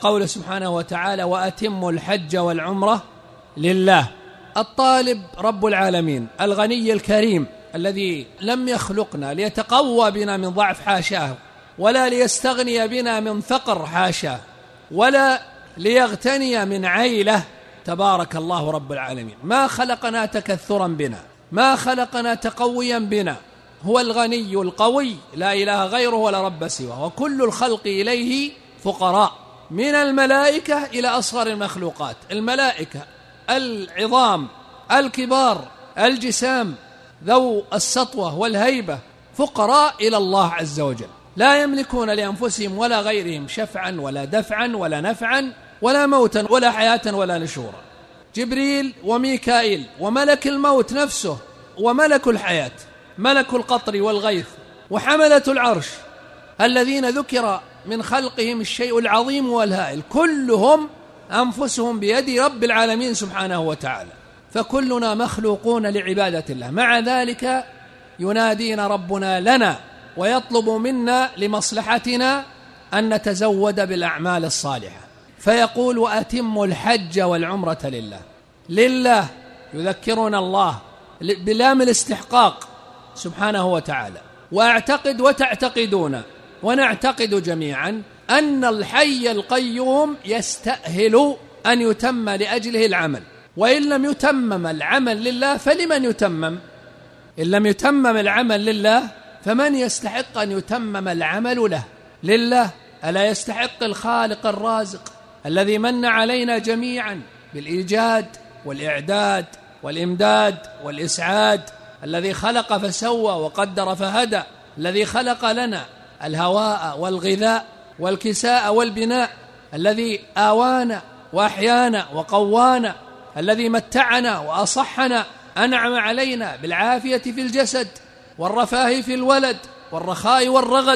قول سبحانه وتعالى: وأتموا الحج والعمرة لله. الطالب رب العالمين الغني الكريم الذي لم يخلقنا ليتقوى بنا من ضعف حاشاه، ولا ليستغني بنا من فقر حاشاه، ولا ليغتني من عيله. تبارك الله رب العالمين، ما خلقنا تكثرا بنا، ما خلقنا تقويا بنا. هو الغني القوي لا إله غيره ولا رب سواه، وكل الخلق إليه فقراء، من الملائكة إلى أصغر المخلوقات. الملائكة العظام الكبار الجسام ذو السطوة والهيبة فقراء إلى الله عز وجل، لا يملكون لأنفسهم ولا غيرهم شفعا ولا دفعا ولا نفعا ولا موتا ولا حياة ولا نشورا. جبريل وميكائيل وملك الموت نفسه وملك الحياة، ملك القطر والغيث وحملة العرش، الذين ذكر من خلقهم الشيء العظيم والهائل، كلهم أنفسهم بيد رب العالمين سبحانه وتعالى. فكلنا مخلوقون لعبادة الله. مع ذلك ينادينا ربنا لنا ويطلب منا لمصلحتنا أن نتزود بالأعمال الصالحة، فيقول: وأتموا الحج والعمرة لله. لله يذكرون الله بلام الاستحقاق سبحانه وتعالى. وأعتقد وتعتقدون ونعتقد جميعا أن الحي القيوم يستأهل أن يتم لأجله العمل، وإن لم يتمم العمل لله فلمن يتمم؟ إن لم يتمم العمل لله فمن يستحق أن يتمم العمل له؟ لله. ألا يستحق الخالق الرازق الذي من علينا جميعا بالإيجاد والإعداد والإمداد والإسعاد، الذي خلق فسوى وقدر فهدى، الذي خلق لنا الهواء والغذاء والكساء والبناء، الذي آوانا وأحيانا وقوانا، الذي متعنا وأصحنا، أنعم علينا بالعافية في الجسد والرفاه في الولد والرخاء والرغد.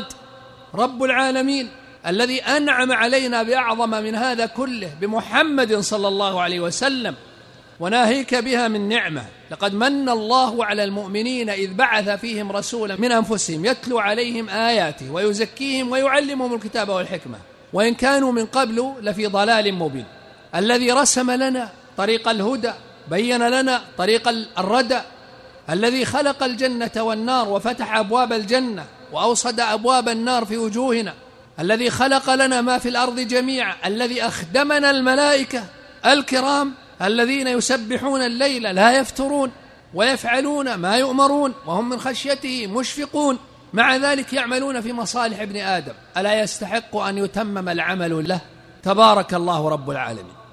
رب العالمين الذي أنعم علينا بأعظم من هذا كله بمحمد صلى الله عليه وسلم، وناهيك بها من نعمة. لقد من الله على المؤمنين إذ بعث فيهم رسولا من أنفسهم يتلو عليهم آياته ويزكيهم ويعلمهم الكتاب والحكمة، وإن كانوا من قبل لفي ضلال مبين. الذي رسم لنا طريق الهدى، بين لنا طريق الردى، الذي خلق الجنة والنار وفتح أبواب الجنة وأوصد أبواب النار في وجوهنا، الذي خلق لنا ما في الأرض جميعا، الذي أخدمنا الملائكة الكرام الذين يسبحون الليل لا يفترون ويفعلون ما يؤمرون وهم من خشيته مشفقون، مع ذلك يعملون في مصالح ابن آدم. ألا يستحق أن يتمم العمل له؟ تبارك الله رب العالمين.